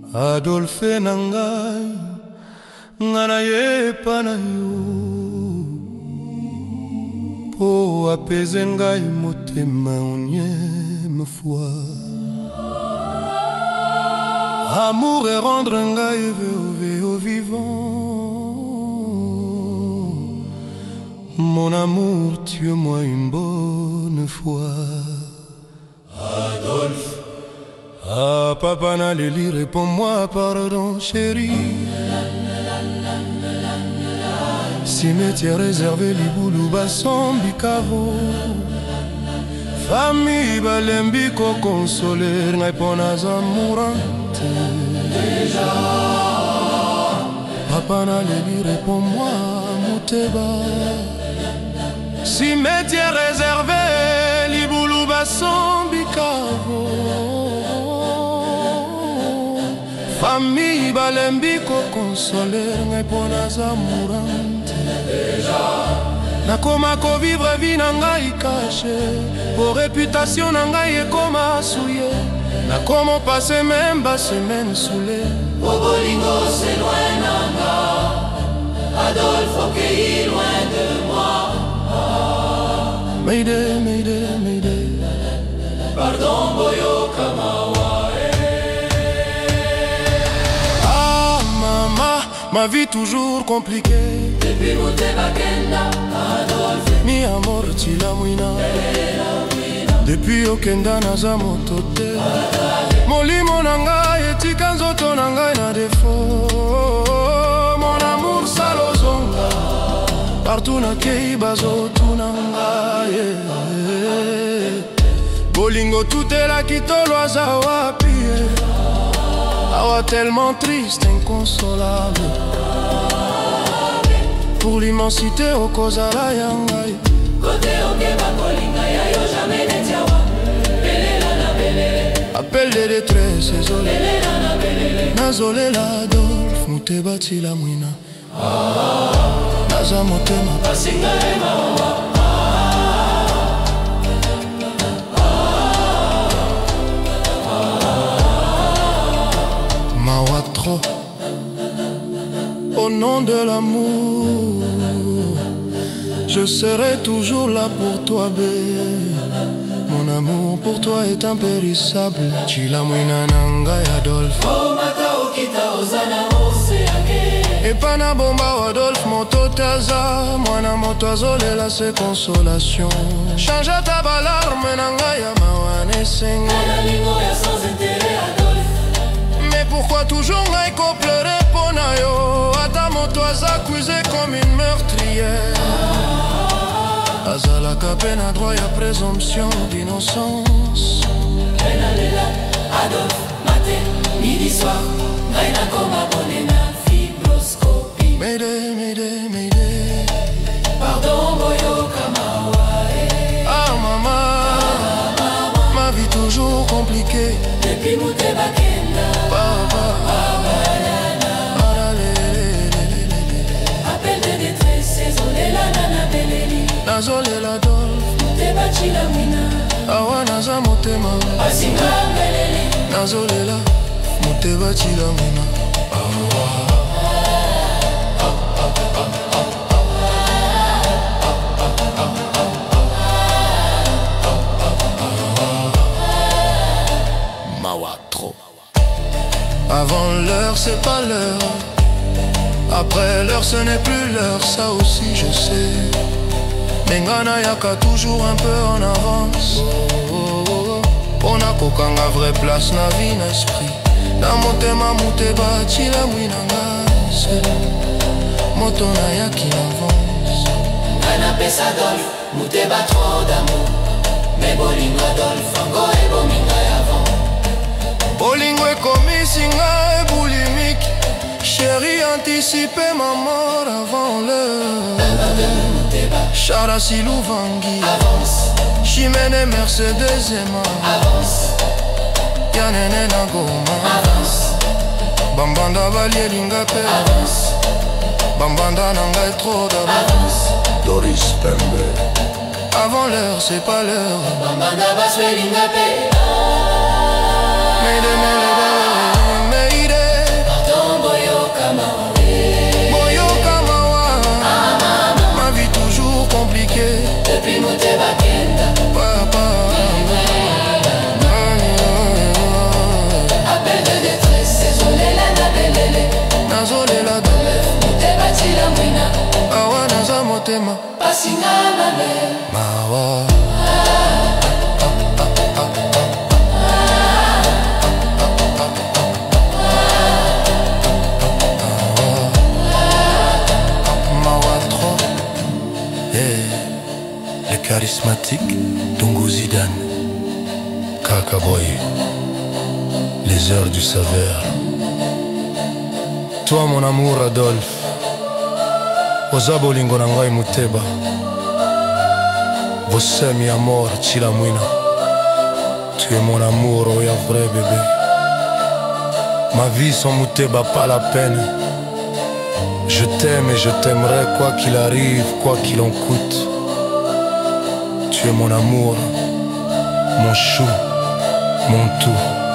Adolphe nangai ngana yepa na yo po apaiser ngai motema unième fois. Amour et rendre ngai au vivant. Mon amour, tue-moi une bonne fois. Adolphe. Ah papa Naléli, réponds-moi pardon chérie. Cimetière réservé Liboulou Bassambi Kavo. Famille Balembiko consoler Naiponas amourante. Déjà papa Naléli, réponds-moi Mouteba. Cimetière réservé Liboulou Bassambi Kavo. Famille Balembiko consoler Naiponas amourante. Nakoma ko vivre vie nangai caché. Pour réputation nangai ekoma souillé. Nakoma passer même bas semaine saoulé. Bolingo c'est loin nanga. Adolphe ok loin de moi. Mayday, mayday, mayday. Pardon boyo kamawa. Ma vie toujours compliquée. Depuis Mouteba Kenda, Adolphe Mi amor tila mwina. Depuis Okenda naza motote. Molimo nangai etika nzoto nangai na défaut. Mon amour salozonga. Partout na kei bazotu nangai. Bolingo tout est là qui tolwaza wapi. Awa tellement triste, inconsolable. Pour l'immensité au Kozala Yangai. Côté Okeba Kolinga Yayo jamais n'etiawa. Belela na belele. Appel de détresse, désolé. Belela na belele. Nazolé la Adolphe, Mouteba tila mwina. Naza motema Basinga ema owa. Au nom de l'amour, je serai toujours là pour toi, bébé. Mon amour pour toi est impérissable. Chila mwina nangai Adolphe. Oh mata okita ozana oseake. Epana bomba Adolphe moto taza. Mwana moto azolela se consolation. Change ta balarme nangai ya mawane sengo. Analingo ya sans intérêt Adolphe. Mais pourquoi toujours ngai ko pleurer pour nayo? Ata moto aza accusé comme une meurtrière. Azalaka pena droit ya présomption d'innocence. Benalela, Adolphe, matin, midi, soir. Ngai nakoma bone na fibroscopie. Mayday, mayday, mayday. Pardon boyo kamawa. Ah maman, ma vie toujours compliquée. Depuis Mouteba Kenda, Papa, appel de détresse, Zolela nana beleli. Nazolela Adolphe, Mouteba chila mwina. awa naza motema. Basinga beleli. Nazolela, Mouteba tila mwina. Avant l'heure c'est pas l'heure. Après l'heure ce n'est plus l'heure. Ça aussi je sais. Mengana yaka toujours un peu en avance. On a kokanga vraie place na vie na esprit. Na motema Mouteba tila mwina ngase. Moto na yaki avance. Ngana pesa Adolphe, Mouteba trop d'amour. Mais bolingo Adolphe, ango ebo minga avant. Bolingo ekomisi ngai boulimique. Chérie anticipé ma mort avant l'heure. Chara Silou Vangi. Avance. Chimene Mercedes Emma. Avance. Yanene Nagoma. Avance. Bambanda Valier Lingape. Avance. Bambanda Nangai trop d'avance. Avance. Doris Pembe. Avant l'heure c'est pas l'heure. Bambanda Baswe Lingape. Mayday, mayday, mayday. motema pasinga mabe mawa charismatique Dungu Zidane Kakaboy, les heures du saveur. Toi mon amour Adolphe oza bolingo na ngai moteba bosemi amor chilamwina. Tu es mon amour, oh ya vrai bébé. Ma vie sans moteba pas la peine. Je t'aime et je t'aimerai quoi qu'il arrive, quoi qu'il en coûte. Tu es mon amour, mon chou, mon tout.